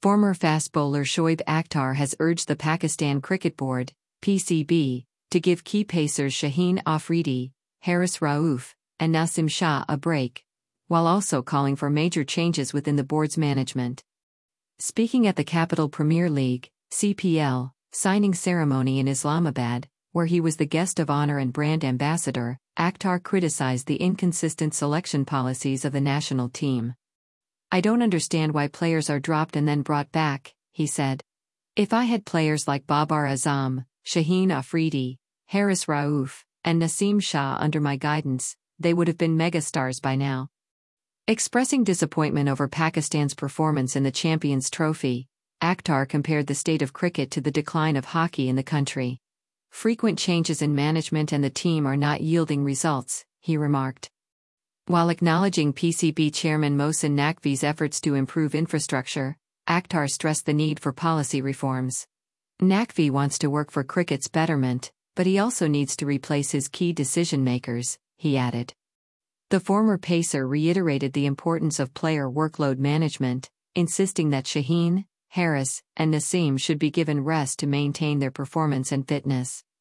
Former fast bowler Shoaib Akhtar has urged the Pakistan Cricket Board, PCB, to give key pacers Shaheen Afridi, Haris Rauf, and Nasim Shah a break, while also calling for major changes within the board's management. Speaking at the Capital Premier League, CPL, signing ceremony in Islamabad, where he was the guest of honor and brand ambassador, Akhtar criticized the inconsistent selection policies of the national team. "I don't understand why players are dropped and then brought back," he said. "If I had players like Babar Azam, Shaheen Afridi, Haris Rauf, and Nasim Shah under my guidance, they would have been megastars by now." Expressing disappointment over Pakistan's performance in the Champions Trophy, Akhtar compared the state of cricket to the decline of hockey in the country. "Frequent changes in management and the team are not yielding results," he remarked. While acknowledging PCB Chairman Mohsin Naqvi's efforts to improve infrastructure, Akhtar stressed the need for policy reforms. Naqvi wants to work for cricket's betterment, but he also needs to replace his key decision-makers, he added. The former pacer reiterated the importance of player workload management, insisting that Shaheen, Haris, and Nasim should be given rest to maintain their performance and fitness.